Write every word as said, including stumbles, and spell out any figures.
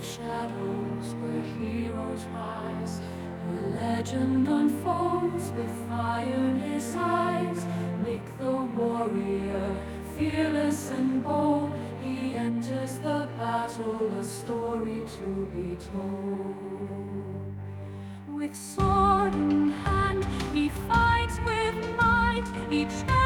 shadows where heroes rise. The legend unfolds with fire in his eyes. Nick the warrior, fearless and bold, he enters the battle, a story to be told. With sword in hand, he fights with might, each